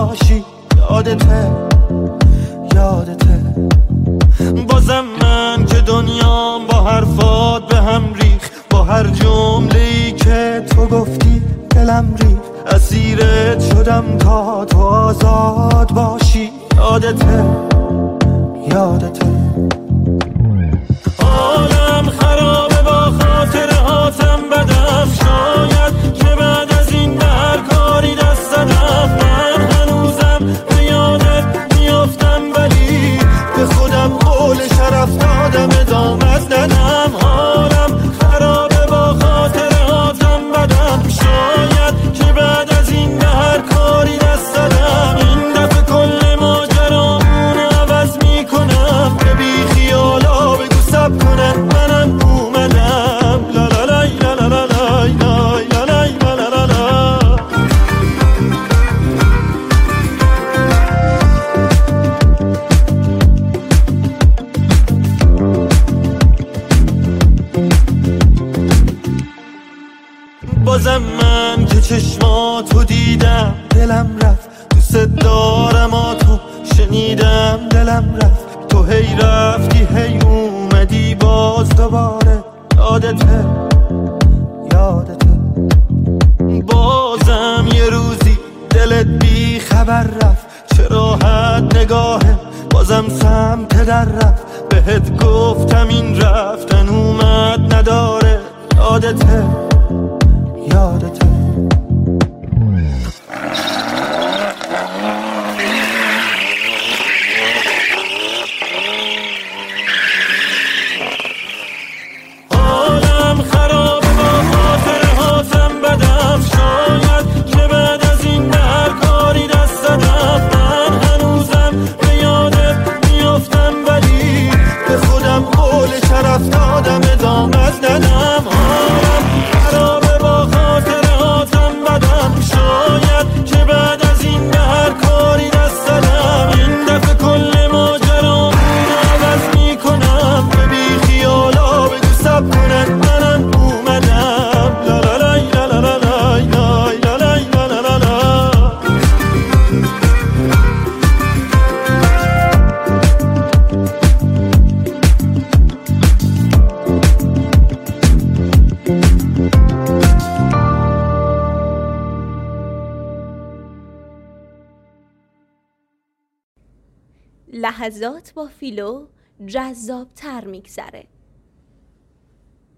باشی. یادته بازم من که دنیام با حرفات به هم ریخ، با هر جمله‌ای که تو گفتی دلم ریخ. اسیرت شدم تا تو آزاد باشی. یادته عالم خرابه با خاطرهاتم بدم. شاید که بعد از این به هر کاری دست زدم. من هنوزم به یادت میافتم ولی به خودم قول شرف دادم ادامت ندم. حالم خرابه با خاطرهاتم بدم. شاید که بعد از این به هر کاری دست زدم. این دفعه کل ماجرامونو عوض میکنم. به بی خیالا بگو سب کنن منم اومدم. لا لا لا لا لا لا لا لا لا لا لا. بازم من که چشماتو دیدم دلم رفت. دوست دارم تو شنیدم دلم رفت. تو هی رفتی هی اومدی باز دوباره. یادته بازم یه روزی دلت بی خبر رفت. چه راحت نگاهه بازم سمت در رفت. بهت گفتم این رفتن اومد نداره. یادته عالم خرابه با خاطرهاتم بدم. شاید که بعد از این به هر کاری دست زدم. من هنوزم به یادت میافتم ولی به خودم قول شرف دادم ادامت ندم. حالم خرابه با خاطرهاتم بدم. شاید که بعد از این به هر کاری دست زدم. این دفعه کل ماجرامونو عوض میکنم. به بی خیالا بگو سب کنن منم اومدم. لا لا لا لا لا لا لا لا لا لا لا. لحظات با فیلو جذاب تر میگذره.